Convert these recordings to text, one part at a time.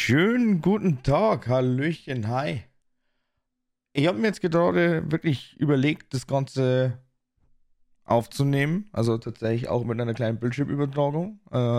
Schönen guten Tag, Hallöchen, hi. Ich habe mir jetzt gerade wirklich überlegt, das Ganze aufzunehmen. Also tatsächlich auch mit einer kleinen Bildschirmübertragung.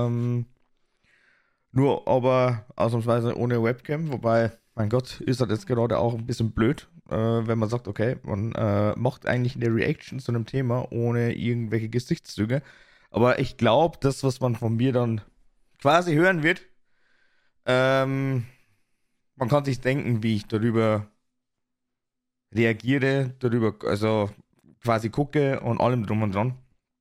Nur aber ausnahmsweise ohne Webcam. Wobei, mein Gott, ist das jetzt gerade auch ein bisschen blöd, wenn man sagt, okay, man macht eigentlich eine Reaction zu einem Thema ohne irgendwelche Gesichtszüge. Aber ich glaube, das, was man von mir dann quasi hören wird, ähm, man kann sich denken, wie ich darüber reagiere, darüber, also quasi gucke und allem drum und dran.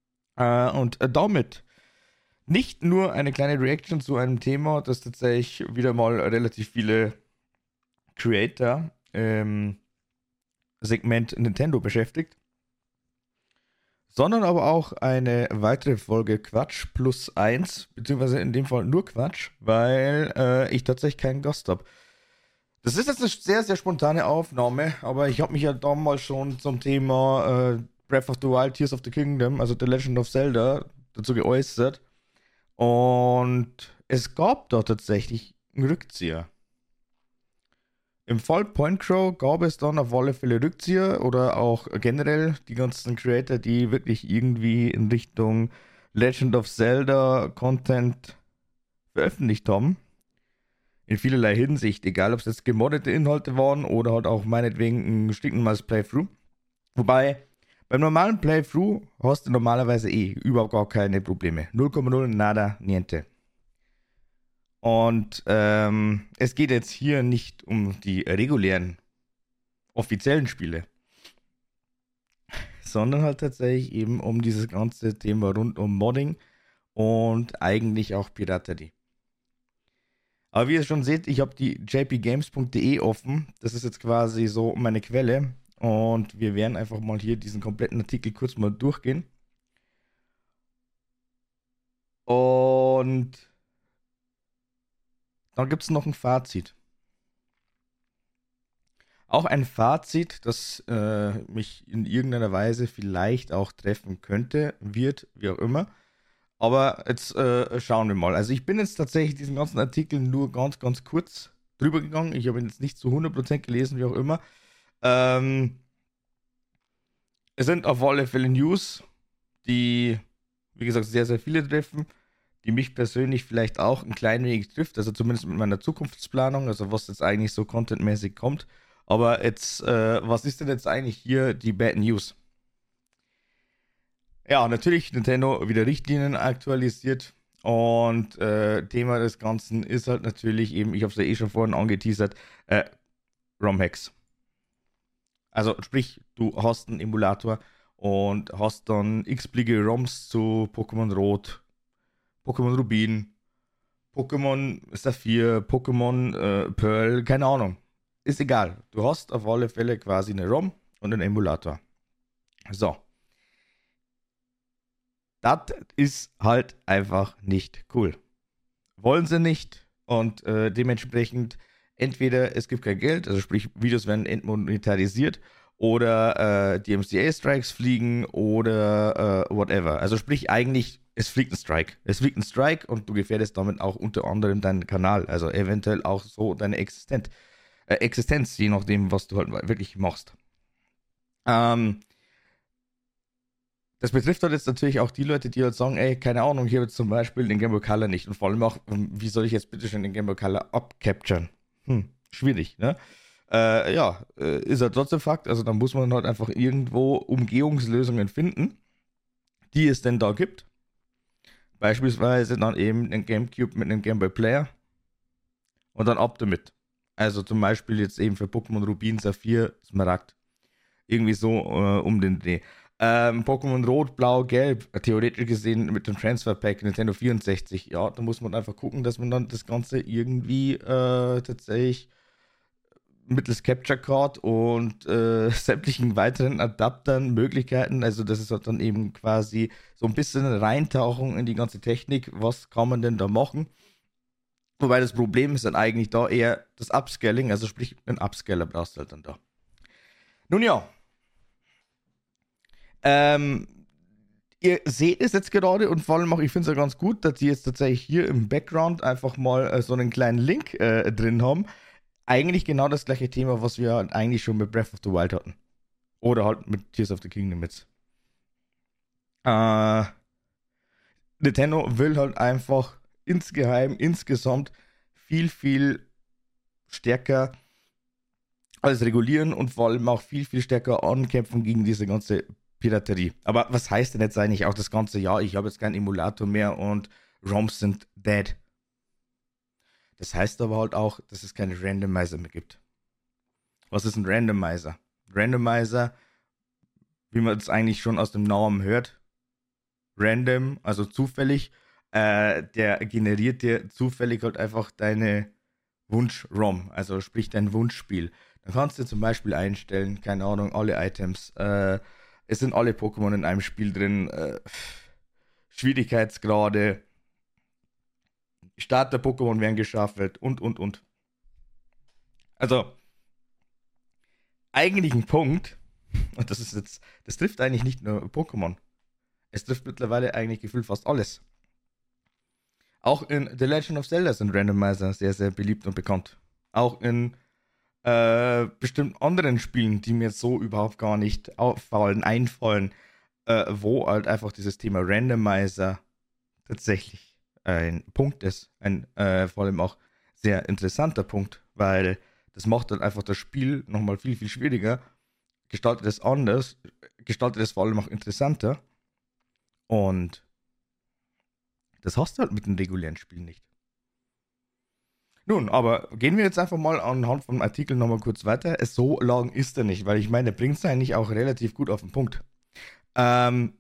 Damit nicht nur eine kleine Reaction zu einem Thema, das tatsächlich wieder mal relativ viele Creator im Segment Nintendo beschäftigt, sondern aber auch eine weitere Folge Quatsch plus eins, beziehungsweise in dem Fall nur Quatsch, weil ich tatsächlich keinen Gast habe. Das ist jetzt eine sehr, sehr spontane Aufnahme, aber ich habe mich ja damals schon zum Thema Breath of the Wild, Tears of the Kingdom, also The Legend of Zelda, dazu geäußert. Und es gab da tatsächlich einen Rückzieher. Im Fall Point Crow gab es dann auf alle Fälle Rückzieher oder auch generell die ganzen Creator, die wirklich irgendwie in Richtung Legend of Zelda Content veröffentlicht haben. In vielerlei Hinsicht, egal ob es jetzt gemoddete Inhalte waren oder halt auch meinetwegen ein stinknormales Playthrough. Wobei, beim normalen Playthrough hast du normalerweise überhaupt gar keine Probleme. 0,0, nada, niente. Und es geht jetzt hier nicht um die regulären, offiziellen Spiele, sondern halt tatsächlich eben um dieses ganze Thema rund um Modding und eigentlich auch Piraterie. Aber wie ihr schon seht, ich habe die jpgames.de offen. Das ist jetzt quasi so meine Quelle. Und wir werden einfach mal hier diesen kompletten Artikel kurz mal durchgehen. Und dann gibt es noch ein Fazit. Auch ein Fazit, das mich in irgendeiner Weise vielleicht auch treffen könnte, wird, wie auch immer. Aber jetzt schauen wir mal. Also ich bin jetzt tatsächlich diesen ganzen Artikel nur ganz, ganz kurz drüber gegangen. Ich habe ihn jetzt nicht zu 100% gelesen, wie auch immer. Ähm, Es sind auf alle Fälle News, die, wie gesagt, sehr, sehr viele treffen, die mich persönlich vielleicht auch ein klein wenig trifft, also zumindest mit meiner Zukunftsplanung, also was jetzt eigentlich so contentmäßig kommt. Aber jetzt, was ist denn jetzt eigentlich hier die Bad News? Ja, natürlich Nintendo wieder Richtlinien aktualisiert und Thema des Ganzen ist halt natürlich eben, ich habe es ja eh schon vorhin angeteasert, ROM-Hacks. Also sprich, du hast einen Emulator und hast dann x-beliebige ROMs zu Pokémon Rot, Pokémon Rubin, Pokémon Saphir, Pokémon Pearl, keine Ahnung. Ist egal. Du hast auf alle Fälle quasi eine ROM und einen Emulator. So. Das ist halt einfach nicht cool. Wollen sie nicht und dementsprechend entweder es gibt kein Geld, also sprich Videos werden entmonetarisiert oder die MCA-Strikes fliegen oder whatever. Also sprich eigentlich, es fliegt ein Strike. Es fliegt ein Strike und du gefährdest damit auch unter anderem deinen Kanal, also eventuell auch so deine Existenz, je nachdem, was du halt wirklich machst. Ähm, Das betrifft halt jetzt natürlich auch die Leute, die halt sagen, ey, keine Ahnung, hier habe jetzt zum Beispiel den Game Boy Color nicht. Und vor allem auch, wie soll ich jetzt bitte schon den Game Boy Color abcapturen? Schwierig, ne? Ja, ist halt trotzdem Fakt. Also da muss man halt einfach irgendwo Umgehungslösungen finden, die es denn da gibt. Beispielsweise dann eben den GameCube mit einem Game Boy Player und dann ab damit. Also zum Beispiel jetzt eben für Pokémon Rubin, Saphir, Smaragd. Irgendwie so um den Dreh. Pokémon Rot, Blau, Gelb, theoretisch gesehen mit dem Transfer Pack Nintendo 64. Ja, da muss man einfach gucken, dass man dann das Ganze irgendwie tatsächlich mittels Capture Card und sämtlichen weiteren Adaptern, Möglichkeiten, also das ist halt dann eben quasi so ein bisschen Reintauchung in die ganze Technik. Was kann man denn da machen? Wobei das Problem ist dann eigentlich da eher das Upscaling, also sprich, einen Upscaler brauchst du halt dann da. Nun ja, Ähm, ihr seht es jetzt gerade und vor allem auch, ich finde es ja ganz gut, dass die jetzt tatsächlich hier im Background einfach mal so einen kleinen Link drin haben. Eigentlich genau das gleiche Thema, was wir halt eigentlich schon mit Breath of the Wild hatten. Oder halt mit Tears of the Kingdom jetzt. Äh, Nintendo will halt einfach insgeheim, insgesamt viel, viel stärker alles regulieren und vor allem auch viel, viel stärker ankämpfen gegen diese ganze Piraterie. Aber was heißt denn jetzt eigentlich auch das ganze Jahr, ich habe jetzt keinen Emulator mehr und ROMs sind dead? Das heißt aber halt auch, dass es keine Randomizer mehr gibt. Was ist ein Randomizer? Randomizer, wie man es eigentlich schon aus dem Namen hört, random, also zufällig, der generiert dir zufällig halt einfach deine Wunsch-ROM, also sprich dein Wunschspiel. Dann kannst du zum Beispiel einstellen, keine Ahnung, alle Items, es sind alle Pokémon in einem Spiel drin, Schwierigkeitsgrade, Starter-Pokémon werden geschaffen und. Also, eigentlich ein Punkt, und das ist jetzt, das trifft eigentlich nicht nur Pokémon. Es trifft mittlerweile eigentlich gefühlt fast alles. Auch in The Legend of Zelda sind Randomizer sehr, sehr beliebt und bekannt. Auch in bestimmt anderen Spielen, die mir jetzt so überhaupt gar nicht einfallen, wo halt einfach dieses Thema Randomizer tatsächlich ein Punkt ist. Ein vor allem auch sehr interessanter Punkt, weil das macht dann einfach das Spiel nochmal viel, viel schwieriger, gestaltet es anders, gestaltet es vor allem auch interessanter und das hast du halt mit den regulären Spielen nicht. Nun, aber gehen wir jetzt einfach mal anhand vom Artikel nochmal kurz weiter. So lang ist er nicht, weil ich meine, der bringt es eigentlich auch relativ gut auf den Punkt. Ähm,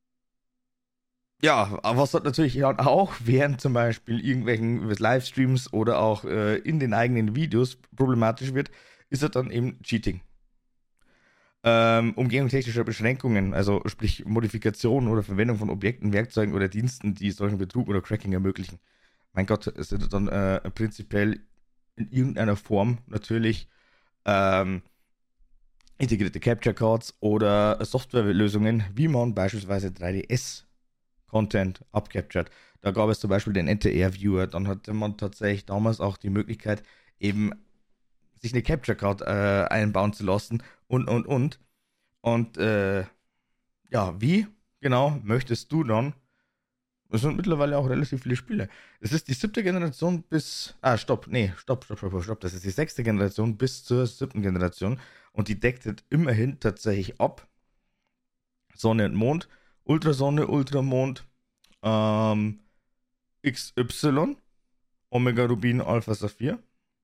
ja, aber was halt natürlich auch während zum Beispiel irgendwelchen Livestreams oder auch in den eigenen Videos problematisch wird, ist halt dann eben Cheating. Umgehung technischer Beschränkungen, also sprich Modifikation oder Verwendung von Objekten, Werkzeugen oder Diensten, die solchen Betrug oder Cracking ermöglichen. Mein Gott, es sind dann prinzipiell in irgendeiner Form natürlich ähm, integrierte Capture Cards oder Softwarelösungen, wie man beispielsweise 3DS-Content abcaptured. Da gab es zum Beispiel den NTR-Viewer, dann hatte man tatsächlich damals auch die Möglichkeit, eben sich eine Capture Card einbauen zu lassen und. Und ja, wie genau möchtest du dann? Es sind mittlerweile auch relativ viele Spiele. Es ist die siebte Generation bis. Ah, stopp, nee, stopp. Das ist die sechste Generation bis zur siebten Generation. Und die deckt halt immerhin tatsächlich ab. Sonne und Mond, Ultrasonne, Ultramond, ähm, XY, Omega Rubin, Alpha Saphir.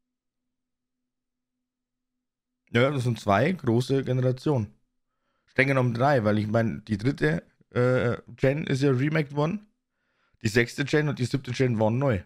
Ja, das sind zwei große Generationen. Streng genommen drei, weil ich meine, die dritte Gen ist ja remaked worden. Die sechste Gen und die siebte Gen waren neu.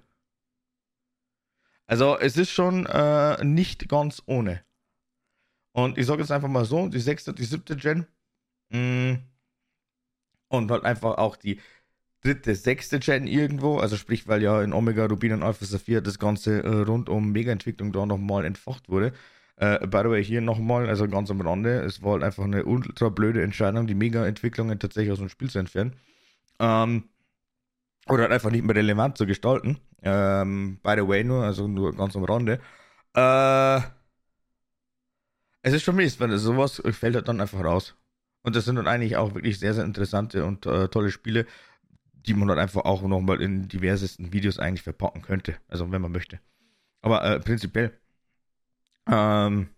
Also es ist schon nicht ganz ohne. Und ich sage jetzt einfach mal so, die sechste und die siebte Gen mh, und halt einfach auch die dritte, sechste Gen irgendwo, also sprich, weil ja in Omega, Rubin und Alpha Saphir das Ganze rund um Mega-Entwicklung da nochmal entfacht wurde. By the way, hier nochmal, also ganz am Rande, es war halt einfach eine ultra blöde Entscheidung, die Mega-Entwicklungen tatsächlich aus dem Spiel zu entfernen. Ähm, oder halt einfach nicht mehr relevant zu gestalten. By the way nur, also nur ganz am Rande. Äh, Es ist schon mies, weil sowas fällt halt dann einfach raus. Und das sind dann eigentlich auch wirklich sehr, sehr interessante und tolle Spiele, die man dann einfach auch nochmal in diversesten Videos eigentlich verpacken könnte. Also wenn man möchte. Aber prinzipiell, ähm,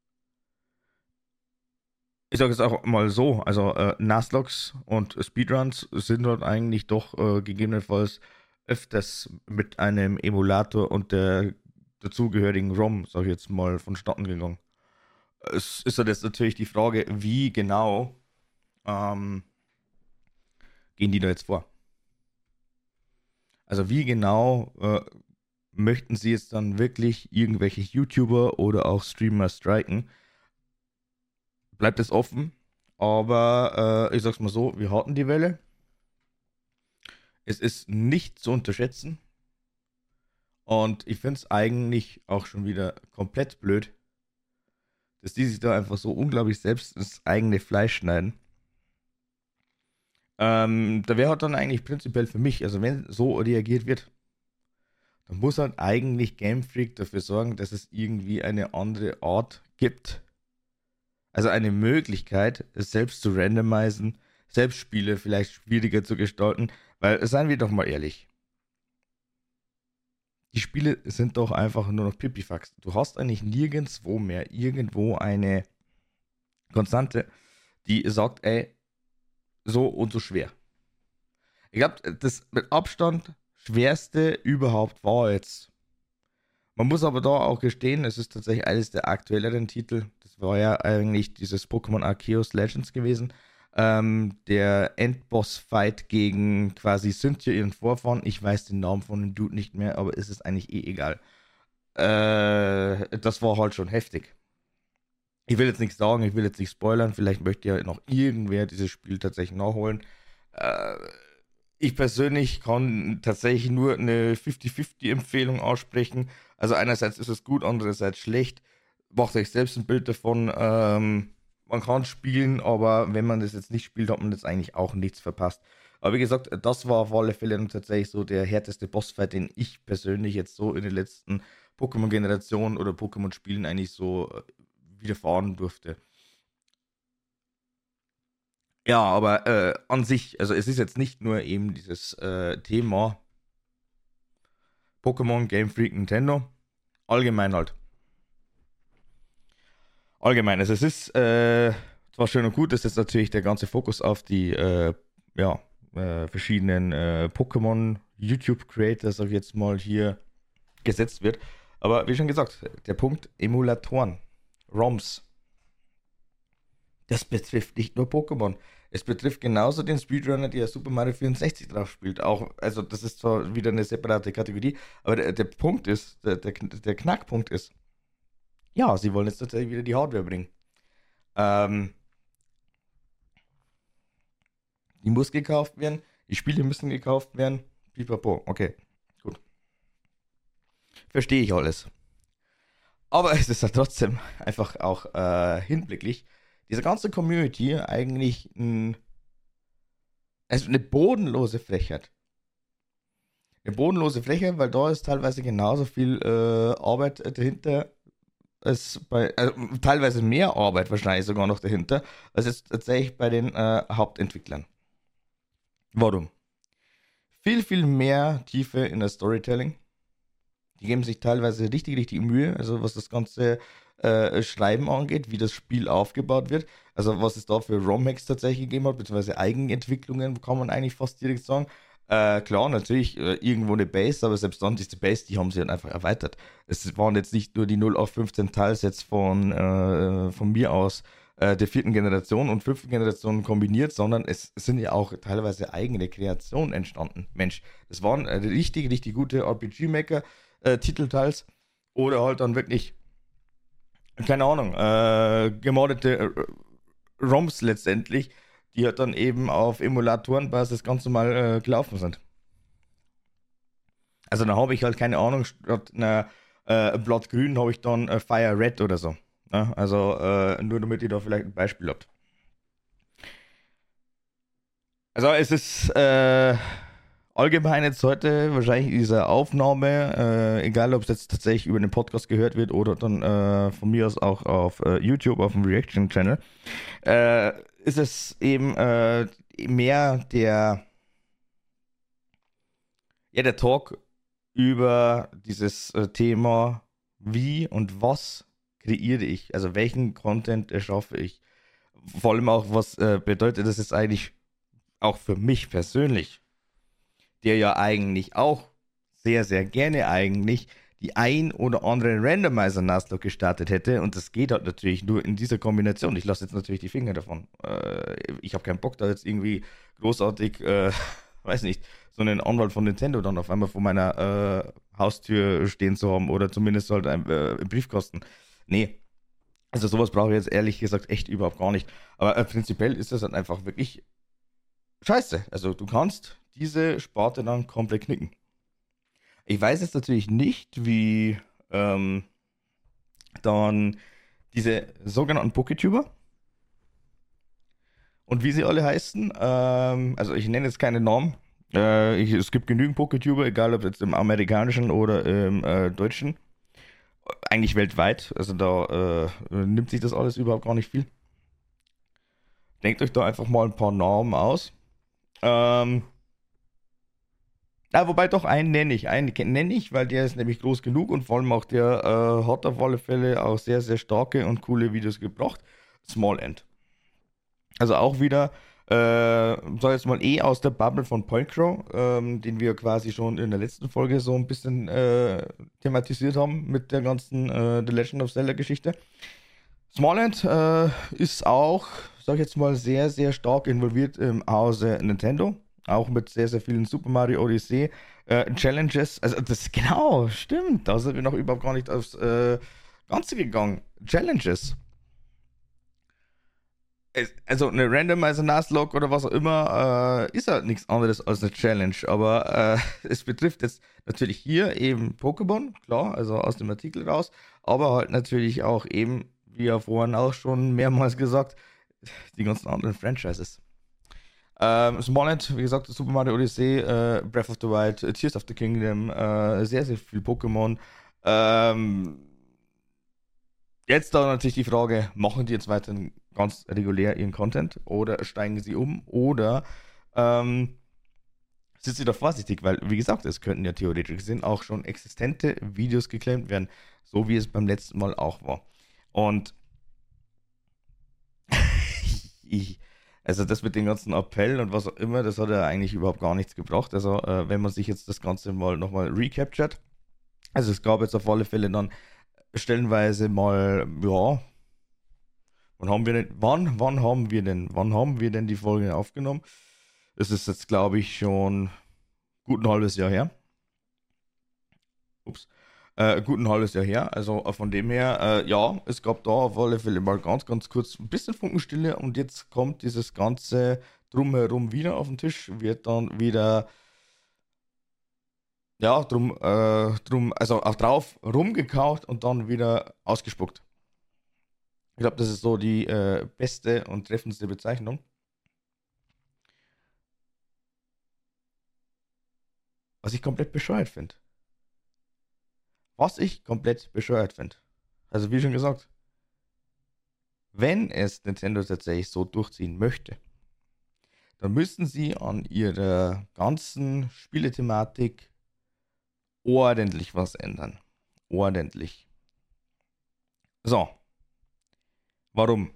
ich sage es auch mal so, also Nuzlocke und Speedruns sind halt eigentlich doch gegebenenfalls öfters mit einem Emulator und der dazugehörigen ROM, sag ich jetzt mal, vonstatten gegangen. Es ist halt jetzt natürlich die Frage, wie genau ähm, gehen die da jetzt vor? Also wie genau möchten sie jetzt dann wirklich irgendwelche YouTuber oder auch Streamer striken? Bleibt es offen, aber ich sag's mal so, wir hatten die Welle. Es ist nicht zu unterschätzen und ich finde es eigentlich auch schon wieder komplett blöd, dass die sich da einfach so unglaublich selbst ins eigene Fleisch schneiden. Da wäre halt dann eigentlich prinzipiell für mich, also wenn so reagiert wird, dann muss halt eigentlich Game Freak dafür sorgen, dass es irgendwie eine andere Art gibt. Also eine Möglichkeit, es selbst zu randomisieren, selbst Spiele vielleicht schwieriger zu gestalten, weil, seien wir doch mal ehrlich, die Spiele sind doch einfach nur noch Pipifax. Du hast eigentlich nirgendwo mehr irgendwo eine Konstante, die sagt, ey, so und so schwer. Ich glaube, das mit Abstand schwerste überhaupt war jetzt. Man muss aber da auch gestehen, es ist tatsächlich eines der aktuelleren Titel. Das war ja eigentlich dieses Pokémon Arceus Legends gewesen. Der Endboss-Fight gegen quasi Cynthia, ihren Vorfahren. Ich weiß den Namen von dem Dude nicht mehr, aber es ist eigentlich eh egal. Das war halt schon heftig. Ich will jetzt nichts sagen, ich will jetzt nicht spoilern. Vielleicht möchte ja noch irgendwer dieses Spiel tatsächlich nachholen. Äh, Ich persönlich kann tatsächlich nur eine 50-50-Empfehlung aussprechen. Also einerseits ist es gut, andererseits schlecht. Macht euch selbst ein Bild davon. Man kann spielen, aber wenn man das jetzt nicht spielt, hat man jetzt eigentlich auch nichts verpasst. Aber wie gesagt, das war auf alle Fälle tatsächlich so der härteste Bossfight, den ich persönlich jetzt so in den letzten Pokémon-Generationen oder Pokémon-Spielen eigentlich so widerfahren durfte. Ja, aber an sich, also es ist jetzt nicht nur eben dieses Thema Pokémon, Game Freak, Nintendo. Allgemein halt. Allgemein. Also es ist zwar schön und gut, dass jetzt natürlich der ganze Fokus auf die ja, verschiedenen Pokémon YouTube-Creators, sag ich jetzt mal, hier gesetzt wird. Aber wie schon gesagt, der Punkt Emulatoren, ROMs, das betrifft nicht nur Pokémon. Es betrifft genauso den Speedrunner, der Super Mario 64 drauf spielt. Auch, also das ist zwar wieder eine separate Kategorie, aber der Punkt ist, der Knackpunkt ist, ja, sie wollen jetzt tatsächlich wieder die Hardware bringen. Ähm, die muss gekauft werden, die Spiele müssen gekauft werden. Pipapo, okay, gut. Verstehe ich alles. Aber es ist ja trotzdem einfach auch hinblicklich, diese ganze Community eigentlich also eine bodenlose Frechheit. Eine bodenlose Frechheit, weil da ist teilweise genauso viel Arbeit dahinter, als teilweise mehr Arbeit wahrscheinlich sogar noch dahinter, als jetzt tatsächlich bei den Hauptentwicklern. Warum? Viel, viel mehr Tiefe in das Storytelling. Die geben sich teilweise richtig, richtig Mühe, also was das ganze Schreiben angeht, wie das Spiel aufgebaut wird. Also was es da für ROM-Hacks tatsächlich gegeben hat, beziehungsweise Eigenentwicklungen, kann man eigentlich fast direkt sagen. Klar, natürlich irgendwo eine Base, aber selbst dann diese Base, die haben sie dann einfach erweitert. Es waren jetzt nicht nur die 0815 Teilsets von mir aus der vierten Generation und fünften Generation kombiniert, sondern es sind ja auch teilweise eigene Kreationen entstanden. Mensch, das waren richtig, richtig gute RPG-Maker, Titelteils oder halt dann wirklich, keine Ahnung, gemordete ROMs letztendlich, die halt dann eben auf Emulatorenbasis ganz normal gelaufen sind. Also da habe ich halt keine Ahnung, statt einer Blattgrün habe ich dann Fire Red oder so. Ja, also nur damit ihr da vielleicht ein Beispiel habt. Also es ist allgemein jetzt heute wahrscheinlich diese Aufnahme, egal ob es jetzt tatsächlich über den Podcast gehört wird oder dann von mir aus auch auf YouTube, auf dem Reaction-Channel, ist es eben mehr der Talk über dieses Thema, wie und was kreiere ich, also welchen Content erschaffe ich. Vor allem auch, was bedeutet das jetzt eigentlich auch für mich persönlich, der ja eigentlich auch sehr, sehr gerne eigentlich die ein oder andere Randomizer-Nuzlocke gestartet hätte. Und das geht halt natürlich nur in dieser Kombination. Ich lasse jetzt natürlich die Finger davon. Ich habe keinen Bock, da jetzt irgendwie großartig, weiß nicht, so einen Anwalt von Nintendo dann auf einmal vor meiner Haustür stehen zu haben oder zumindest halt im Briefkasten. Nee. Also sowas brauche ich jetzt ehrlich gesagt echt überhaupt gar nicht. Aber prinzipiell ist das dann einfach wirklich scheiße. Also du kannst diese Sparte dann komplett knicken. Ich weiß jetzt natürlich nicht, wie dann diese sogenannten Poketuber und wie sie alle heißen. Also ich nenne jetzt keine Namen. Es gibt genügend PokeTuber, egal ob jetzt im amerikanischen oder im deutschen. Eigentlich weltweit. Also da nimmt sich das alles überhaupt gar nicht viel. Denkt euch da einfach mal ein paar Namen aus. Ähm, wobei doch einen nenne ich, weil der ist nämlich groß genug und vor allem auch der hat auf alle Fälle auch sehr, sehr starke und coole Videos gebracht. Small End. Also auch wieder, sag jetzt mal aus der Bubble von Pointcrow, den wir quasi schon in der letzten Folge so ein bisschen thematisiert haben mit der ganzen The Legend of Zelda Geschichte. Smallland ist auch, sag ich jetzt mal, sehr, sehr stark involviert im Hause Nintendo. Auch mit sehr, sehr vielen Super Mario Odyssey Challenges. Also das genau, stimmt. Da sind wir noch überhaupt gar nicht aufs Ganze gegangen. Challenges. Also eine Randomizer Nuzlocke oder was auch immer ist halt nichts anderes als eine Challenge. Aber es betrifft jetzt natürlich hier eben Pokémon, klar, also aus dem Artikel raus. Aber halt natürlich auch eben, wie ja vorhin auch schon mehrmals gesagt, die ganzen anderen Franchises. Smallland, wie gesagt, Super Mario Odyssey, Breath of the Wild, Tears of the Kingdom, sehr, sehr viel Pokémon. Jetzt da natürlich die Frage, machen die jetzt weiterhin ganz regulär ihren Content oder steigen sie um oder sind sie da vorsichtig, weil wie gesagt, es könnten ja theoretisch gesehen auch schon existente Videos geclaimt werden, so wie es beim letzten Mal auch war. Und ich, also das mit dem ganzen Appell und was auch immer, das hat ja eigentlich überhaupt gar nichts gebracht. Also wenn man sich jetzt das Ganze mal nochmal recaptured, also es gab jetzt auf alle Fälle dann stellenweise mal, ja, wann haben wir denn die Folge aufgenommen? Das ist jetzt, glaube ich, schon gut ein halbes Jahr her. Ups. Gut ein halbes Jahr her. Also von dem her, ja, es gab da auf alle Fälle mal ganz, ganz kurz ein bisschen Funkenstille und jetzt kommt dieses ganze Drumherum wieder auf den Tisch, wird dann wieder, ja, also auch drauf rumgekaut und dann wieder ausgespuckt. Ich glaube, das ist so die beste und treffendste Bezeichnung. Was ich komplett bescheuert finde. Was ich komplett bescheuert finde. Also wie schon gesagt, wenn es Nintendo tatsächlich so durchziehen möchte, dann müssen sie an ihrer ganzen Spielethematik ordentlich was ändern. Ordentlich. So, warum?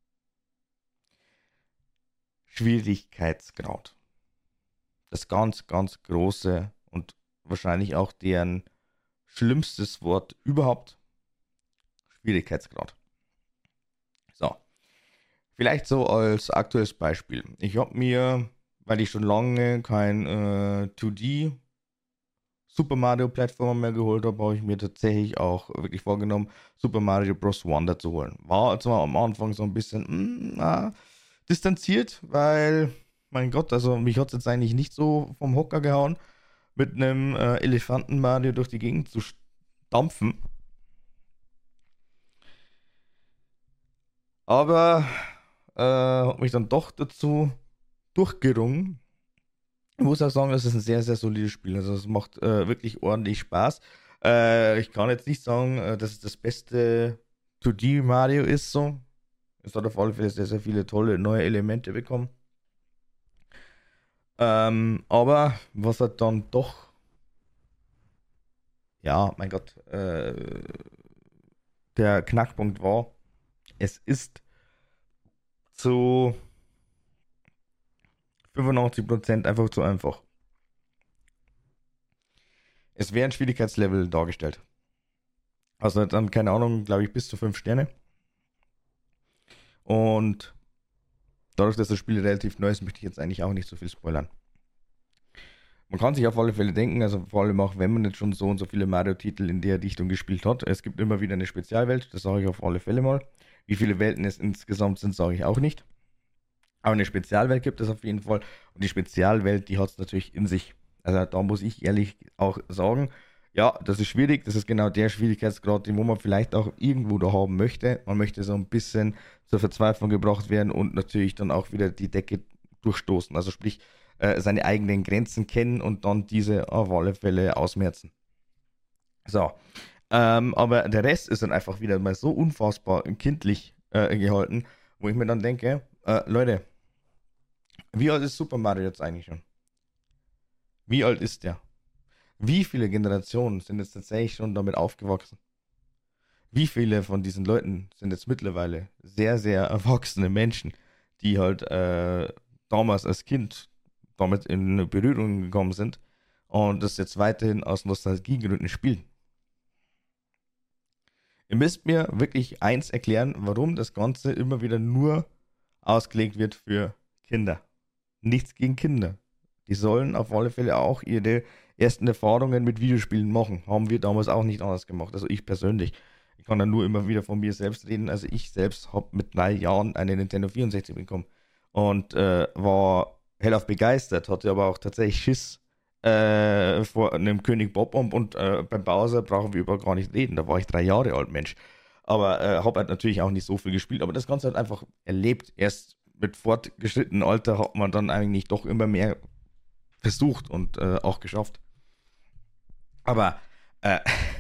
Schwierigkeitsgrad. Das ganz, ganz große und wahrscheinlich auch deren schlimmstes Wort überhaupt. Schwierigkeitsgrad. So, vielleicht so als aktuelles Beispiel. Ich habe mir, weil ich schon lange kein 2D Super Mario Plattformer mehr geholt habe, habe ich mir tatsächlich auch wirklich vorgenommen, Super Mario Bros. Wonder zu holen. War zwar am Anfang so ein bisschen distanziert, weil, mein Gott, also mich hat es jetzt eigentlich nicht so vom Hocker gehauen, mit einem Elefanten Mario durch die Gegend zu stampfen. Aber habe mich dann doch dazu durchgerungen. Ich muss auch sagen, das ist ein sehr, sehr solides Spiel. Also es macht wirklich ordentlich Spaß. Ich kann jetzt nicht sagen, dass es das beste 2D Mario ist so. Es hat auf alle Fälle sehr, sehr viele tolle neue Elemente bekommen. Aber was halt dann doch, ja, mein Gott, der Knackpunkt war, es ist zu 95% einfach zu einfach. Es wäre ein Schwierigkeitslevel dargestellt. Also dann, keine Ahnung, glaube ich, bis zu 5 Sterne. Und dadurch, dass das Spiel relativ neu ist, möchte ich jetzt eigentlich auch nicht so viel spoilern. Man kann sich auf alle Fälle denken, also vor allem auch, wenn man jetzt schon so und so viele Mario-Titel in der Dichtung gespielt hat, es gibt immer wieder eine Spezialwelt, das sage ich auf alle Fälle mal. Wie viele Welten es insgesamt sind, sage ich auch nicht. Aber eine Spezialwelt gibt es auf jeden Fall. Und die Spezialwelt, die hat es natürlich in sich. Also da muss ich ehrlich auch sagen, Ja, das ist schwierig. Das ist genau der Schwierigkeitsgrad, den wo man vielleicht auch irgendwo da haben möchte. Man möchte so ein bisschen zur Verzweiflung gebracht werden und natürlich dann auch wieder die Decke durchstoßen. Also sprich, seine eigenen Grenzen kennen und dann diese auf alle Fälle ausmerzen. So. Aber der Rest ist dann einfach wieder mal so unfassbar kindlich gehalten, wo ich mir dann denke, Leute, wie alt ist Super Mario jetzt eigentlich schon? Wie alt ist der? Wie viele Generationen sind jetzt tatsächlich schon damit aufgewachsen? Wie viele von diesen Leuten sind jetzt mittlerweile sehr, sehr erwachsene Menschen, die halt damals als Kind damit in Berührung gekommen sind und das jetzt weiterhin aus Nostalgiegründen spielen? Ihr müsst mir wirklich eins erklären, warum das Ganze immer wieder nur ausgelegt wird für Kinder. Nichts gegen Kinder. Die sollen auf alle Fälle auch ihre ersten Erfahrungen mit Videospielen machen. Haben wir damals auch nicht anders gemacht. Also ich persönlich. Ich kann da nur immer wieder von mir selbst reden. Also ich selbst habe mit 3 Jahren eine Nintendo 64 bekommen und war hellauf begeistert, hatte aber auch tatsächlich Schiss vor einem König Bob-Omb und beim Bowser brauchen wir über gar nicht reden. Da war ich 3 Jahre alt, Mensch. Aber habe halt natürlich auch nicht so viel gespielt, aber das Ganze halt einfach erlebt. Erst mit fortgeschrittenem Alter hat man dann eigentlich doch immer mehr versucht und auch geschafft. Aber äh,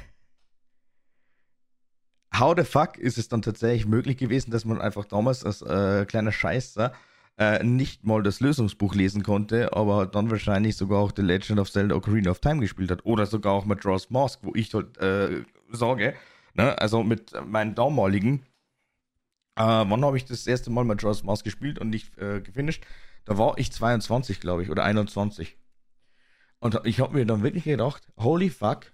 how the fuck ist es dann tatsächlich möglich gewesen, dass man einfach damals als kleiner Scheißer nicht mal das Lösungsbuch lesen konnte, aber dann wahrscheinlich sogar auch The Legend of Zelda Ocarina of Time gespielt hat oder sogar auch Majora's Mask, wo ich halt sage, ne, also mit meinen damaligen, wann habe ich das erste Mal Majora's Mask gespielt und nicht gefinisht? Da war ich 22, glaube ich, oder 21. Und ich habe mir dann wirklich gedacht, holy fuck,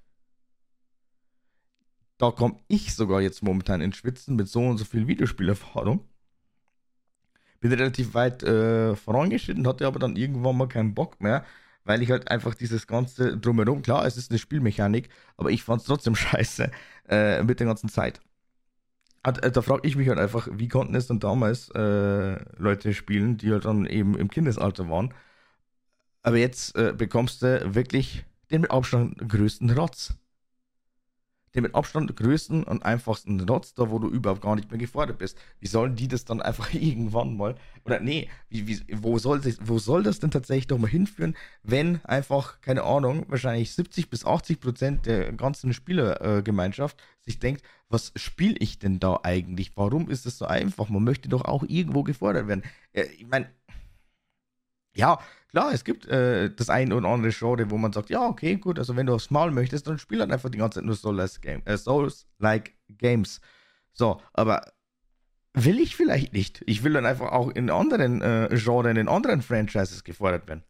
da komme ich sogar jetzt momentan ins Schwitzen mit so und so viel Videospielerfahrung. Bin relativ weit vorangeschritten, hatte aber dann irgendwann mal keinen Bock mehr, weil ich halt einfach dieses ganze Drumherum, klar, es ist eine Spielmechanik, aber ich fand es trotzdem scheiße mit der ganzen Zeit. Da frage ich mich halt einfach, wie konnten es dann damals Leute spielen, die halt dann eben im Kindesalter waren. Aber jetzt bekommst du wirklich den mit Abstand größten Rotz. Den mit Abstand größten und einfachsten Rotz, da wo du überhaupt gar nicht mehr gefordert bist. Wie sollen die das dann einfach irgendwann mal, oder nee, wo soll das denn tatsächlich doch mal hinführen, wenn einfach, keine Ahnung, wahrscheinlich 70 bis 80% der ganzen Spielergemeinschaft sich denkt, was spiele ich denn da eigentlich? Warum ist das so einfach? Man möchte doch auch irgendwo gefordert werden. Ich meine, ja, klar, es gibt das ein oder andere Genre, wo man sagt, ja, okay, gut, also wenn du aufs Maul möchtest, dann spiel halt einfach die ganze Zeit nur Souls-like Games. So, aber will ich vielleicht nicht. Ich will dann einfach auch in anderen Genres, in anderen Franchises gefordert werden.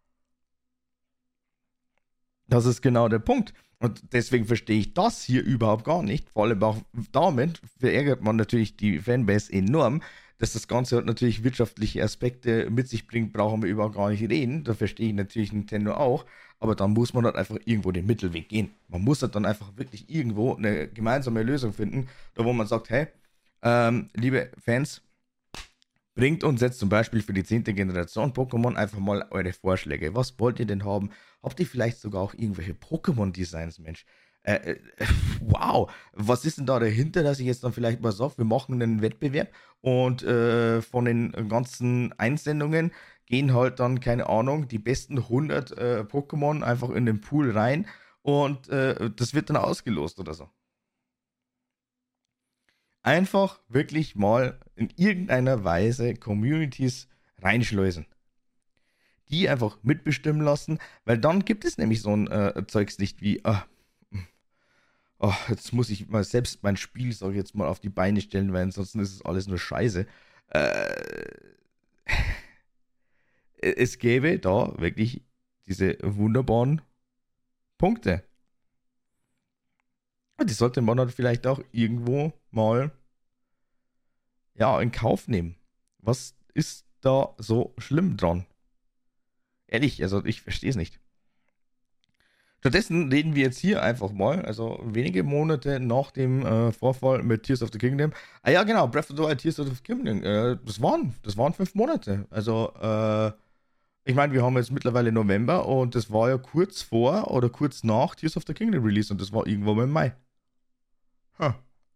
Das ist genau der Punkt. Und deswegen verstehe ich das hier überhaupt gar nicht. Vor allem auch damit verärgert man natürlich die Fanbase enorm, dass das Ganze halt natürlich wirtschaftliche Aspekte mit sich bringt, brauchen wir überhaupt gar nicht reden. Da verstehe ich natürlich Nintendo auch. Aber dann muss man halt einfach irgendwo den Mittelweg gehen. Man muss halt dann einfach wirklich irgendwo eine gemeinsame Lösung finden, da wo man sagt, hey, liebe Fans, bringt uns jetzt zum Beispiel für die 10. Generation Pokémon einfach mal eure Vorschläge. Was wollt ihr denn haben? Habt ihr vielleicht sogar auch irgendwelche Pokémon-Designs, Mensch? Wow, was ist denn da dahinter, dass ich jetzt dann vielleicht mal sage, wir machen einen Wettbewerb und von den ganzen Einsendungen gehen halt dann, keine Ahnung, die besten 100 Pokémon einfach in den Pool rein und das wird dann ausgelost oder so. Einfach wirklich mal in irgendeiner Weise Communities reinschleusen. Die einfach mitbestimmen lassen, weil dann gibt es nämlich so ein Zeugs nicht wie, jetzt muss ich mal selbst mein Spiel, sag ich jetzt mal, auf die Beine stellen, weil ansonsten ist es alles nur Scheiße. Äh, es gäbe da wirklich diese wunderbaren Punkte. Und die sollte man dann vielleicht auch irgendwo mal ja, in Kauf nehmen. Was ist da so schlimm dran? Ehrlich, also ich verstehe es nicht. Stattdessen reden wir jetzt hier einfach mal, also wenige Monate nach dem Vorfall mit Tears of the Kingdom. Ah ja, genau, Breath of the Wild, Tears of the Kingdom. Das waren 5 Monate. Also Ich meine, wir haben jetzt mittlerweile November und das war ja kurz vor oder kurz nach Tears of the Kingdom Release und das war irgendwann mal im Mai. Huh.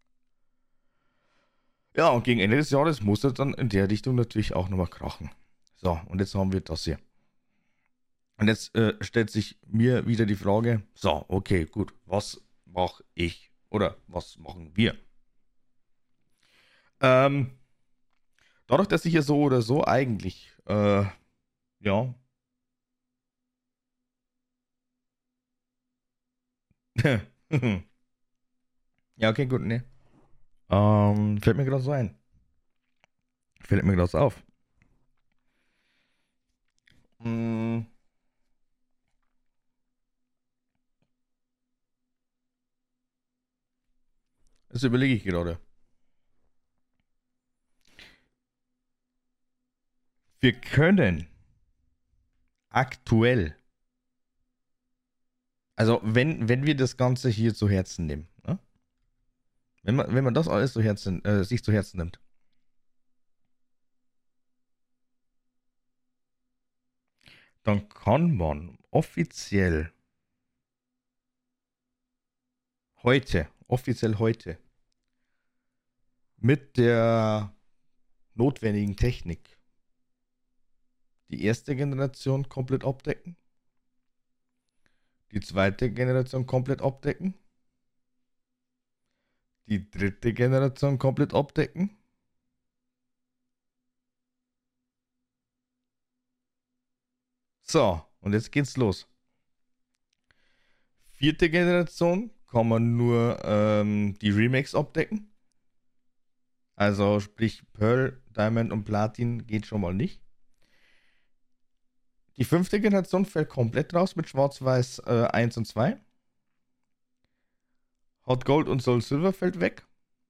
Ja, und gegen Ende des Jahres muss er dann in der Richtung natürlich auch nochmal krachen. So, und jetzt haben wir das hier. Und jetzt stellt sich mir wieder die Frage, so, okay, gut, was mache ich oder was machen wir? Ähm, Dadurch, dass ich ja so oder so eigentlich, ja, ja, okay, gut, ne. Fällt mir gerade so ein. Fällt mir gerade so auf. Mm, Das überlege ich gerade. Wir können aktuell, also wenn wir das Ganze hier zu Herzen nehmen, ne? Wenn man das alles sich zu Herzen nimmt, dann kann man offiziell heute, mit der notwendigen Technik die erste Generation komplett abdecken, die zweite Generation komplett abdecken, die dritte Generation komplett abdecken. So, und jetzt geht's los. Vierte Generation kann man nur die Remakes abdecken. Also sprich Pearl, Diamond und Platin geht schon mal nicht. Die fünfte Generation fällt komplett raus mit Schwarz-Weiß 1 und 2. Hot Gold und Soul Silver fällt weg.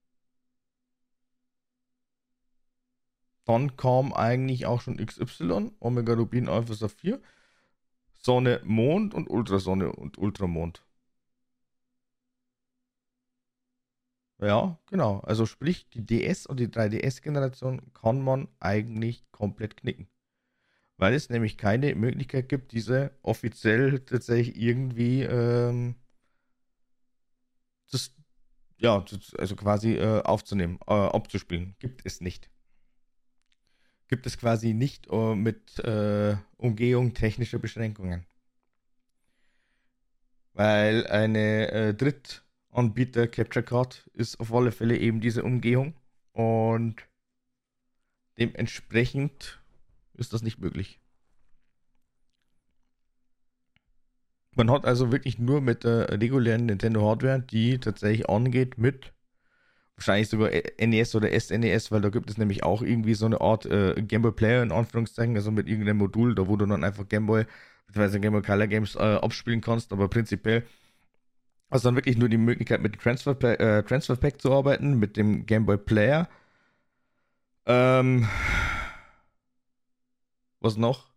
Dann kam eigentlich auch schon XY, Omega Rubin, Alpha Saphir, Sonne, Mond und Ultrasonne und Ultramond. Ja, genau. Also sprich, die DS und die 3DS-Generation kann man eigentlich komplett knicken. Weil es nämlich keine Möglichkeit gibt, diese offiziell tatsächlich irgendwie das, ja, also quasi aufzunehmen, abzuspielen. Gibt es nicht. Gibt es quasi nicht mit Umgehung technischer Beschränkungen. Weil eine Drittanbieter Capture Card ist auf alle Fälle eben diese Umgehung und dementsprechend ist das nicht möglich. Man hat also wirklich nur mit der regulären Nintendo Hardware, die tatsächlich angeht mit wahrscheinlich sogar NES oder SNES, weil da gibt es nämlich auch irgendwie so eine Art Game Boy Player in Anführungszeichen, also mit irgendeinem Modul, da wo du dann einfach Game Boy bzw. Game Boy Color Games abspielen kannst, aber prinzipiell hast du dann wirklich nur die Möglichkeit mit dem Transfer Pack zu arbeiten, mit dem Game Boy Player. Ähm, Was noch?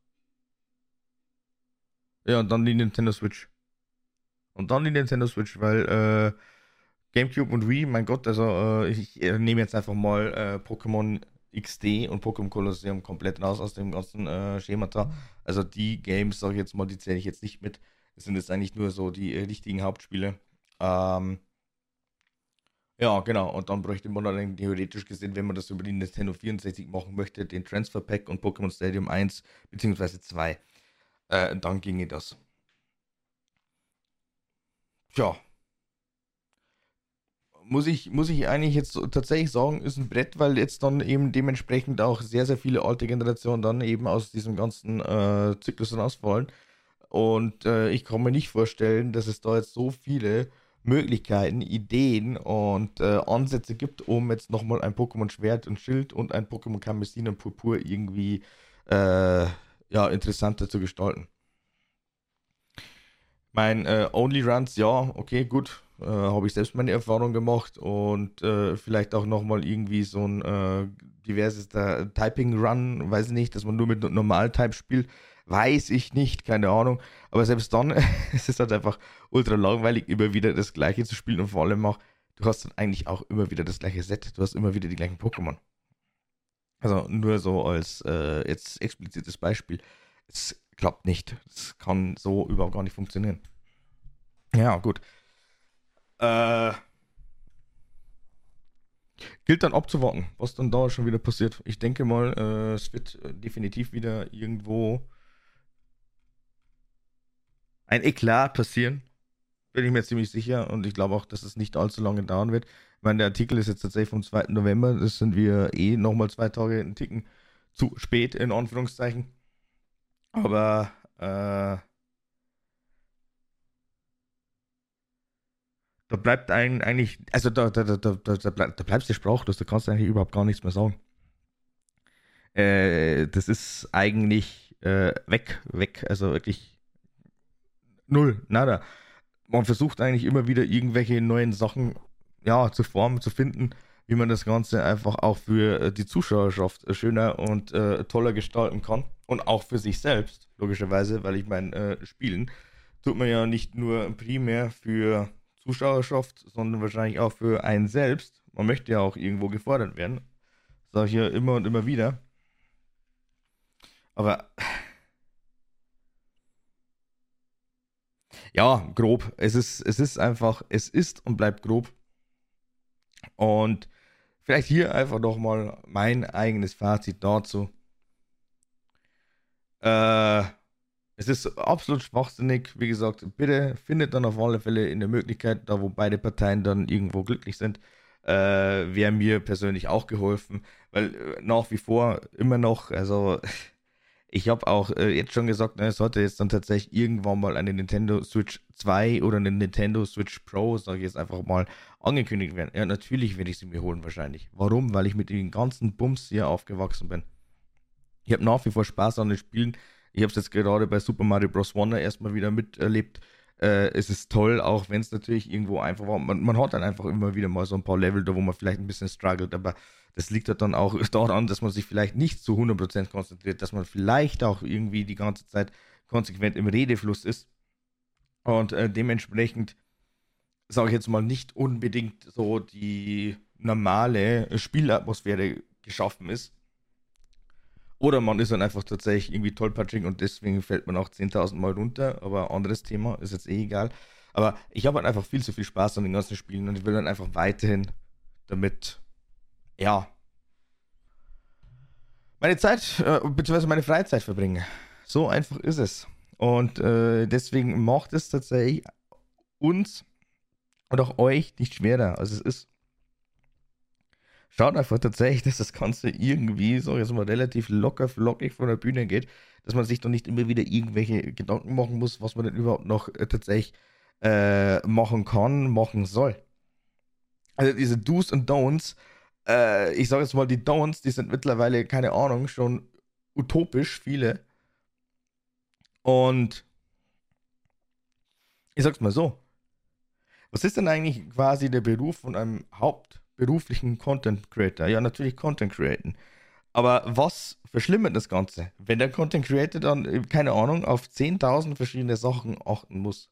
Ja, und dann die Nintendo Switch. Und dann die Nintendo Switch, weil GameCube und Wii, mein Gott, also ich nehme jetzt einfach mal Pokémon XD und Pokémon Colosseum komplett raus aus dem ganzen Schemata. Also die Games, sage ich jetzt mal, die zähle ich jetzt nicht mit. Das sind jetzt eigentlich nur so die richtigen Hauptspiele. Ähm, ja, genau. Und dann bräuchte man dann theoretisch gesehen, wenn man das über die Nintendo 64 machen möchte, den Transfer Pack und Pokémon Stadium 1 bzw. 2. Dann ginge das. Tja, muss ich eigentlich jetzt so tatsächlich sagen, ist ein Brett, weil jetzt dann eben dementsprechend auch sehr, sehr viele alte Generationen dann eben aus diesem ganzen Zyklus rausfallen. Und ich kann mir nicht vorstellen, dass es da jetzt so viele Möglichkeiten, Ideen und Ansätze gibt, um jetzt nochmal ein Pokémon Schwert und Schild und ein Pokémon Karmesin und Purpur irgendwie ja, interessanter zu gestalten. Mein Only Runs, ja, okay, gut. Habe ich selbst meine Erfahrung gemacht und vielleicht auch nochmal irgendwie so ein diverses Typing Run, weiß ich nicht, dass man nur mit Normal-Type spielt, weiß ich nicht, keine Ahnung. Aber selbst dann es ist halt einfach ultra langweilig, immer wieder das Gleiche zu spielen und vor allem auch, du hast dann eigentlich auch immer wieder das gleiche Set, du hast immer wieder die gleichen Pokémon. Also nur so als jetzt explizites Beispiel. Es klappt nicht. Es kann so überhaupt gar nicht funktionieren. Ja, gut. Äh, Gilt dann abzuwarten, was dann da schon wieder passiert. Ich denke mal, es wird definitiv wieder irgendwo ein Eklat passieren. Bin ich mir ziemlich sicher. Und ich glaube auch, dass es nicht allzu lange dauern wird. Ich meine, der Artikel ist jetzt tatsächlich vom 2. November. Das sind wir nochmal 2 Tage einen Ticken zu spät, in Anführungszeichen. Aber da bleibt eigentlich, also da bleibst du sprachlos, da kannst du eigentlich überhaupt gar nichts mehr sagen. Das ist eigentlich weg, also wirklich null, nada. Man versucht eigentlich immer wieder irgendwelche neuen Sachen, ja, zu formen, zu finden, wie man das Ganze einfach auch für die Zuschauerschaft schöner und toller gestalten kann. Und auch für sich selbst, logischerweise, weil ich meine, Spielen tut man ja nicht nur primär für Zuschauerschaft, sondern wahrscheinlich auch für einen selbst. Man möchte ja auch irgendwo gefordert werden. Sage ich ja immer und immer wieder. Aber ja, grob. Es ist einfach, es ist und bleibt grob. Und vielleicht hier einfach nochmal mein eigenes Fazit dazu. Äh, Es ist absolut schwachsinnig. Wie gesagt, bitte findet dann auf alle Fälle in der Möglichkeit, da wo beide Parteien dann irgendwo glücklich sind, wäre mir persönlich auch geholfen, weil nach wie vor immer noch, also ich habe auch jetzt schon gesagt, ne, es sollte jetzt dann tatsächlich irgendwann mal eine Nintendo Switch 2 oder eine Nintendo Switch Pro, sage ich jetzt einfach mal, angekündigt werden. Ja, natürlich werde ich sie mir holen wahrscheinlich. Warum? Weil ich mit den ganzen Bums hier aufgewachsen bin. Ich habe nach wie vor Spaß an den Spielen. Ich habe es jetzt gerade bei Super Mario Bros. Wonder erstmal wieder miterlebt. Es ist toll, auch wenn es natürlich irgendwo einfach war. Man hat dann einfach immer wieder mal so ein paar Level, da wo man vielleicht ein bisschen struggelt, aber das liegt halt dann auch daran, dass man sich vielleicht nicht zu 100% konzentriert, dass man vielleicht auch irgendwie die ganze Zeit konsequent im Redefluss ist und dementsprechend, sage ich jetzt mal, nicht unbedingt so die normale Spielatmosphäre geschaffen ist. Oder man ist dann einfach tatsächlich irgendwie tollpatschig und deswegen fällt man auch 10.000 Mal runter. Aber anderes Thema, ist jetzt eh egal. Aber ich habe halt einfach viel zu viel Spaß an den ganzen Spielen und ich will dann einfach weiterhin damit, ja, meine Zeit, beziehungsweise meine Freizeit verbringen. So einfach ist es. Und deswegen macht es tatsächlich uns und auch euch nicht schwerer, als es ist. Schaut einfach tatsächlich, dass das Ganze irgendwie, so jetzt mal relativ locker, flockig von der Bühne geht, dass man sich doch nicht immer wieder irgendwelche Gedanken machen muss, was man denn überhaupt noch tatsächlich machen kann, machen soll. Also diese Do's und Don'ts, ich sage jetzt mal, die Don'ts, die sind mittlerweile, keine Ahnung, schon utopisch viele. Und ich sag's mal so, was ist denn eigentlich quasi der Beruf von einem hauptberuflichen Content Creator? Ja, natürlich Content Createn. Aber was verschlimmert das Ganze? Wenn der Content Creator dann, keine Ahnung, auf 10.000 verschiedene Sachen achten muss.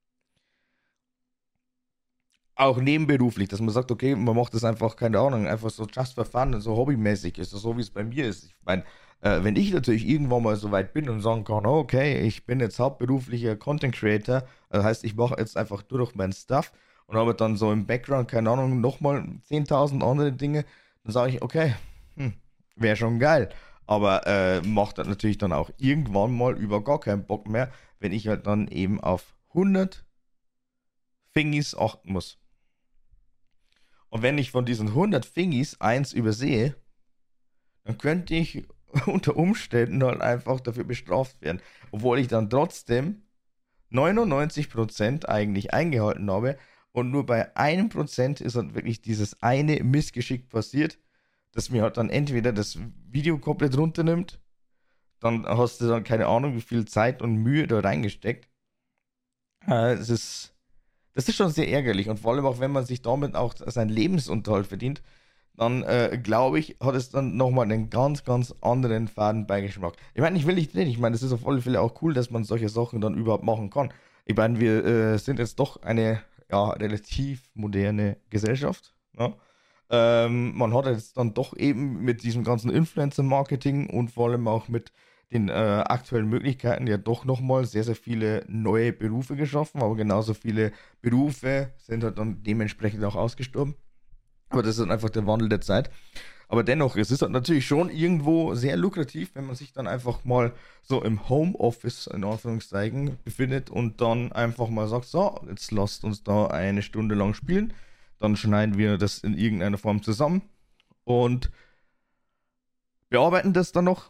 Auch nebenberuflich, dass man sagt, okay, man macht das einfach, keine Ahnung, einfach so just for fun, so hobbymäßig ist, so wie es bei mir ist. Ich meine, wenn ich natürlich irgendwann mal so weit bin und sagen kann, oh, okay, ich bin jetzt hauptberuflicher Content Creator, das heißt, ich mache jetzt einfach nur noch meinen Stuff und habe dann so im Background, keine Ahnung, nochmal 10.000 andere Dinge, dann sage ich, okay, wäre schon geil. Aber macht das natürlich dann auch irgendwann mal über gar keinen Bock mehr, wenn ich halt dann eben auf 100 Fingis achten muss. Und wenn ich von diesen 100 Fingis eins übersehe, dann könnte ich unter Umständen halt einfach dafür bestraft werden. Obwohl ich dann trotzdem 99% eigentlich eingehalten habe und nur bei 1% ist halt wirklich dieses eine Missgeschick passiert, dass mir halt dann entweder das Video komplett runternimmt, dann hast du dann keine Ahnung, wie viel Zeit und Mühe da reingesteckt. Es ist Das ist schon sehr ärgerlich und vor allem auch, wenn man sich damit auch seinen Lebensunterhalt verdient, dann glaube ich, hat es dann nochmal einen ganz, ganz anderen Fadenbeigeschmack. Ich meine, ich will nicht reden, ich meine, es ist auf alle Fälle auch cool, dass man solche Sachen dann überhaupt machen kann. Ich meine, wir sind jetzt doch eine ja, relativ moderne Gesellschaft. Ne? Man hat jetzt dann doch eben mit diesem ganzen Influencer-Marketing und vor allem auch mit den aktuellen Möglichkeiten ja doch nochmal sehr, sehr viele neue Berufe geschaffen, aber genauso viele Berufe sind halt dann dementsprechend auch ausgestorben. Aber das ist dann einfach der Wandel der Zeit. Aber dennoch, es ist halt natürlich schon irgendwo sehr lukrativ, wenn man sich dann einfach mal so im Homeoffice in Anführungszeichen befindet und dann einfach mal sagt, so, jetzt lasst uns da eine Stunde lang spielen. Dann schneiden wir das in irgendeiner Form zusammen und bearbeiten das dann noch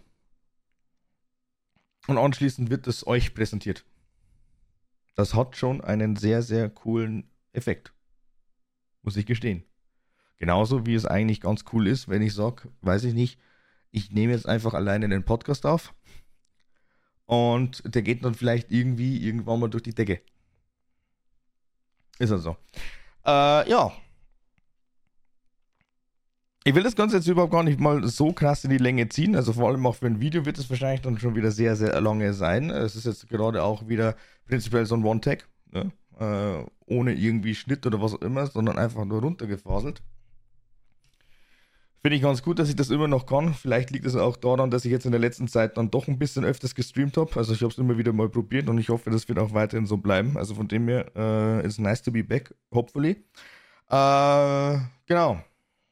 und anschließend wird es euch präsentiert. Das hat schon einen sehr, sehr coolen Effekt, muss ich gestehen. Genauso wie es eigentlich ganz cool ist, wenn ich sage, weiß ich nicht, ich nehme jetzt einfach alleine einen Podcast auf und der geht dann vielleicht irgendwie irgendwann mal durch die Decke. Ist also. Ja. Ich will das Ganze jetzt überhaupt gar nicht mal so krass in die Länge ziehen. Also vor allem auch für ein Video wird es wahrscheinlich dann schon wieder sehr, sehr lange sein. Es ist jetzt gerade auch wieder prinzipiell so ein One-Tag. Ne? Ohne irgendwie Schnitt oder was auch immer, sondern einfach nur runtergefaselt. Finde ich ganz gut, dass ich das immer noch kann. Vielleicht liegt es auch daran, dass ich jetzt in der letzten Zeit dann doch ein bisschen öfters gestreamt habe. Also ich habe es immer wieder mal probiert und ich hoffe, das wird auch weiterhin so bleiben. Also von dem her, it's nice to be back, hopefully. Genau.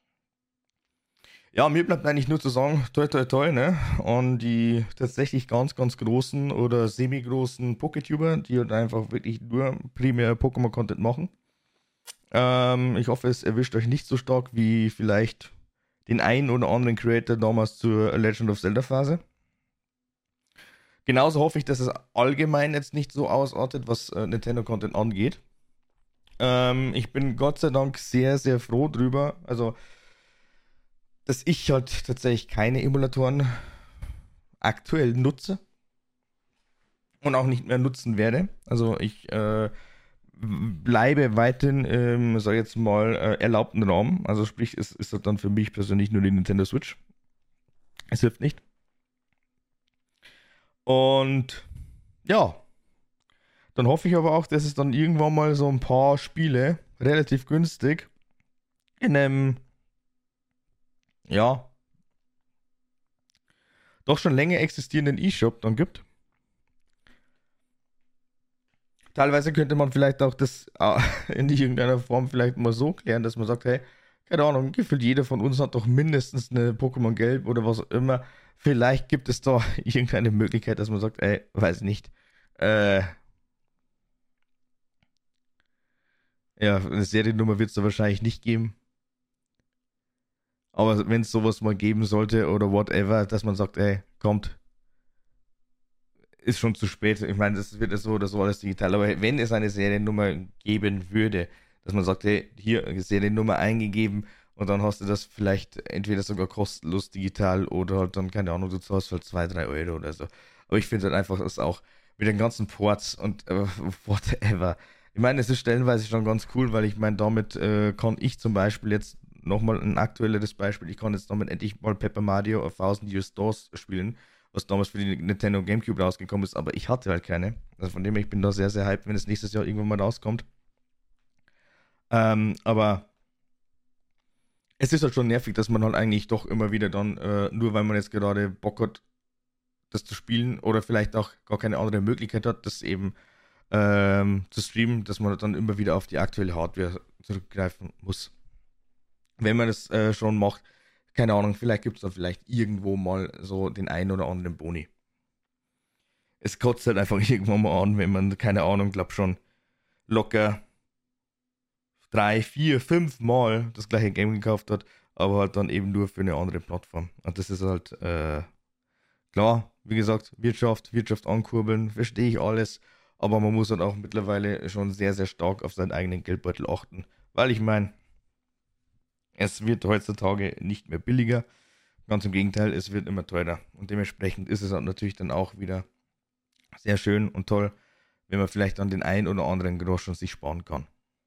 Ja, mir bleibt eigentlich nur zu sagen, toi toi toi, ne? Und die tatsächlich ganz, ganz großen oder semi-großen Poketuber, die halt einfach wirklich nur primär Pokémon-Content machen. Ich hoffe, es erwischt euch nicht so stark wie vielleicht den einen oder anderen Creator damals zur Legend of Zelda Phase. Genauso hoffe ich, dass es allgemein jetzt nicht so ausartet, was Nintendo-Content angeht. Ich bin Gott sei Dank sehr, sehr froh drüber. Also, dass ich halt tatsächlich keine Emulatoren aktuell nutze und auch nicht mehr nutzen werde. Also ich bleibe weiterhin im, sag jetzt mal, erlaubten Raum. Also sprich, es ist halt dann für mich persönlich nur die Nintendo Switch. Es hilft nicht. Und ja, dann hoffe ich aber auch, dass es dann irgendwann mal so ein paar Spiele relativ günstig in einem, ja, doch schon länger existierenden E-Shop dann gibt. Teilweise könnte man vielleicht auch das in irgendeiner Form vielleicht mal so klären, dass man sagt, hey, keine Ahnung, gefühlt jeder von uns hat doch mindestens eine Pokémon Gelb oder was auch immer. Vielleicht gibt es da irgendeine Möglichkeit, dass man sagt, ey, weiß nicht. Äh, ja, eine Seriennummer wird es da wahrscheinlich nicht geben. Aber wenn es sowas mal geben sollte oder whatever, dass man sagt, ey, kommt, ist schon zu spät. Ich meine, das wird ja so oder so alles digital. Aber wenn es eine Seriennummer geben würde, dass man sagt, hey, hier Seriennummer eingegeben und dann hast du das vielleicht entweder sogar kostenlos digital oder halt dann, keine Ahnung, du zahlst halt 2, 3 Euro oder so. Aber ich finde halt einfach, dass auch mit den ganzen Ports und whatever. Ich meine, es ist stellenweise schon ganz cool, weil ich meine, damit kann ich zum Beispiel jetzt nochmal ein aktuelleres Beispiel, ich kann jetzt damit endlich mal Paper Mario A Thousand Year Stars spielen, was damals für die Nintendo GameCube rausgekommen ist, aber ich hatte halt keine. Also von dem her, ich bin da sehr, sehr hyped, wenn es nächstes Jahr irgendwann mal rauskommt. Aber es ist halt schon nervig, dass man halt eigentlich doch immer wieder dann, nur weil man jetzt gerade Bock hat, das zu spielen oder vielleicht auch gar keine andere Möglichkeit hat, das eben zu streamen, dass man dann immer wieder auf die aktuelle Hardware zurückgreifen muss. Wenn man das schon macht, keine Ahnung, vielleicht gibt es da vielleicht irgendwo mal so den einen oder anderen Boni. Es kotzt halt einfach irgendwann mal an, wenn man, keine Ahnung, glaub schon locker 3, 4, 5 Mal das gleiche Game gekauft hat, aber halt dann eben nur für eine andere Plattform. Und das ist halt, klar, wie gesagt, Wirtschaft ankurbeln, verstehe ich alles, aber man muss halt auch mittlerweile schon sehr, sehr stark auf seinen eigenen Geldbeutel achten, weil ich meine, es wird heutzutage nicht mehr billiger, ganz im Gegenteil, es wird immer teurer und dementsprechend ist es halt natürlich dann auch wieder sehr schön und toll, wenn man vielleicht dann den einen oder anderen Groschen sich sparen kann.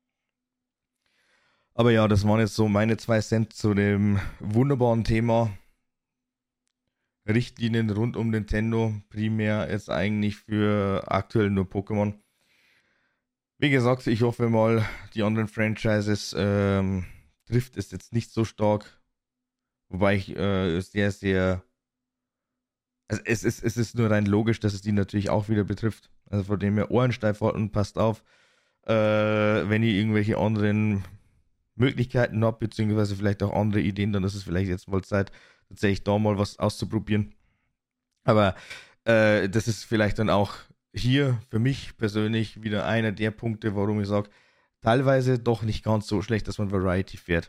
Aber ja, das waren jetzt so meine 2 Cent zu dem wunderbaren Thema Richtlinien rund um Nintendo, primär jetzt eigentlich für aktuell nur Pokémon. Wie gesagt, ich hoffe mal, die anderen Franchises trifft es jetzt nicht so stark, wobei ich sehr, sehr Also es ist nur rein logisch, dass es die natürlich auch wieder betrifft. Also von dem her Ohren steif halten, passt auf, wenn ihr irgendwelche anderen Möglichkeiten habt, beziehungsweise vielleicht auch andere Ideen, dann ist es vielleicht jetzt mal Zeit, tatsächlich da mal was auszuprobieren. Aber das ist vielleicht dann auch hier für mich persönlich wieder einer der Punkte, warum ich sage, teilweise doch nicht ganz so schlecht, dass man Variety fährt.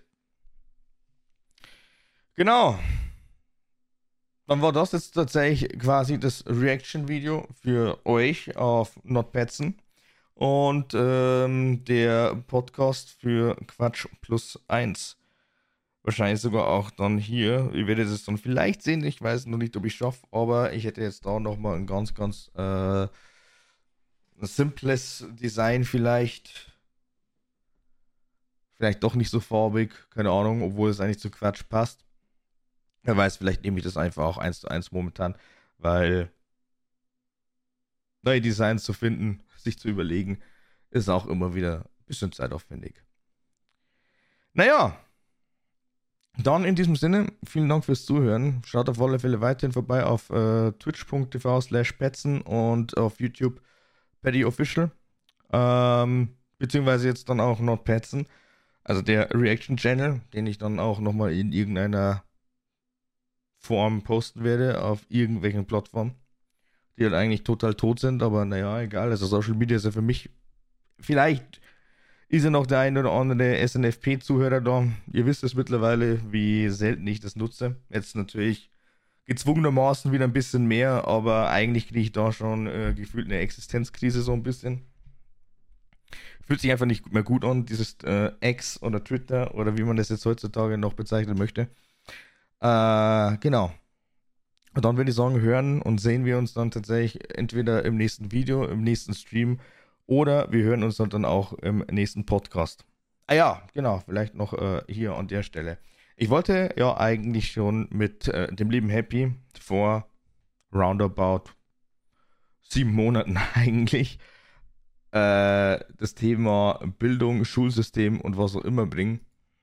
Genau. Dann war das jetzt tatsächlich quasi das Reaction-Video für euch auf NotPetzen und der Podcast für Quatsch plus eins. Wahrscheinlich sogar auch dann hier. Ihr werdet es dann vielleicht sehen. Ich weiß noch nicht, ob ich es schaffe, aber ich hätte jetzt da nochmal ein ganz simples Design vielleicht. Vielleicht doch nicht so farbig, keine Ahnung, obwohl es eigentlich zu Quatsch passt. Wer weiß, vielleicht nehme ich das einfach auch 1:1 momentan, weil neue Designs zu finden, sich zu überlegen, ist auch immer wieder ein bisschen zeitaufwendig. Naja, dann in diesem Sinne, vielen Dank fürs Zuhören. Schaut auf alle Fälle weiterhin vorbei auf twitch.tv/petzen und auf YouTube Paddy Official. Beziehungsweise jetzt dann auch NotPetzen. Also der Reaction Channel, den ich dann auch nochmal in irgendeiner Form posten werde, auf irgendwelchen Plattformen, die halt eigentlich total tot sind, aber naja, egal. Also Social Media ist ja für mich, vielleicht ist ja noch der ein oder andere SNFP-Zuhörer da. Ihr wisst es mittlerweile, wie selten ich das nutze. Jetzt natürlich gezwungenermaßen wieder ein bisschen mehr, aber eigentlich kriege ich da schon gefühlt eine Existenzkrise so ein bisschen. Fühlt sich einfach nicht mehr gut an, dieses X oder Twitter oder wie man das jetzt heutzutage noch bezeichnen möchte. Genau. Und dann würde ich sagen, hören und sehen wir uns dann tatsächlich entweder im nächsten Video, im nächsten Stream oder wir hören uns dann auch im nächsten Podcast. Ah ja, genau, vielleicht noch hier an der Stelle. Ich wollte ja eigentlich schon mit dem lieben Happy vor roundabout 7 Monaten eigentlich das Thema Bildung, Schulsystem und was auch immer bringen.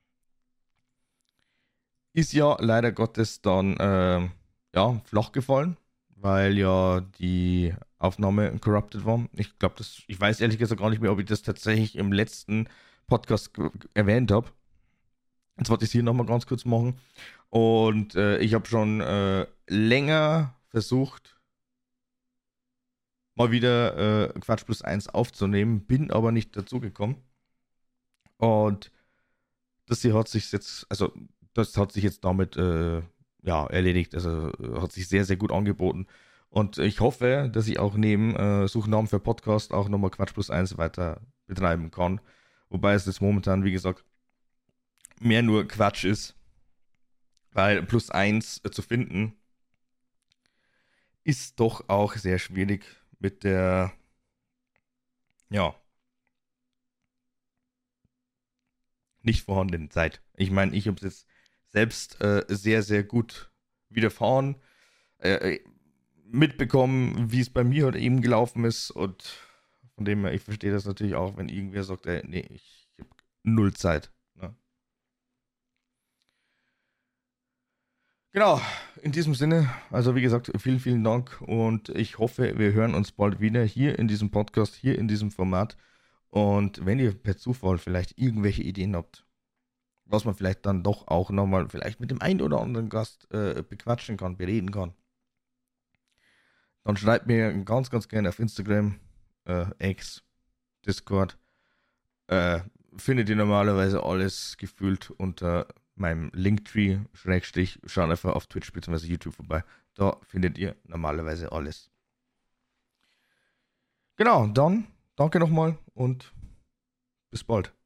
Ist ja leider Gottes dann ja, flach gefallen, weil ja die Aufnahme corrupted war. Ich weiß ehrlich gesagt gar nicht mehr, ob ich das tatsächlich im letzten Podcast erwähnt habe. Jetzt wollte ich es hier nochmal ganz kurz machen. Und ich habe schon länger versucht, mal wieder Quatsch plus eins aufzunehmen, bin aber nicht dazu gekommen. Und das hier hat sich jetzt, also das hat sich jetzt damit ja, erledigt. Also hat sich sehr, sehr gut angeboten. Und ich hoffe, dass ich auch neben Suchnamen für Podcast auch nochmal Quatsch plus eins weiter betreiben kann. Wobei es jetzt momentan, wie gesagt, mehr nur Quatsch ist. Weil plus eins zu finden ist doch auch sehr schwierig mit der, ja, nicht vorhandenen Zeit. Ich meine, ich habe es jetzt selbst sehr, sehr gut widerfahren, äh, mitbekommen, wie es bei mir halt eben gelaufen ist und von dem her, ich verstehe das natürlich auch, wenn irgendwer sagt, ey, nee, ich habe null Zeit. Ne? Genau, in diesem Sinne, also wie gesagt, vielen, vielen Dank und ich hoffe, wir hören uns bald wieder hier in diesem Podcast, hier in diesem Format. Und wenn ihr per Zufall vielleicht irgendwelche Ideen habt, was man vielleicht dann doch auch nochmal vielleicht mit dem einen oder anderen Gast bequatschen kann, bereden kann, dann schreibt mir ganz gerne auf Instagram, X, Discord. Äh, Findet ihr normalerweise alles gefühlt unter meinem Linktree, Schrägstrich, schaut einfach auf Twitch bzw. YouTube vorbei. Da findet ihr normalerweise alles. Genau, dann danke nochmal und bis bald.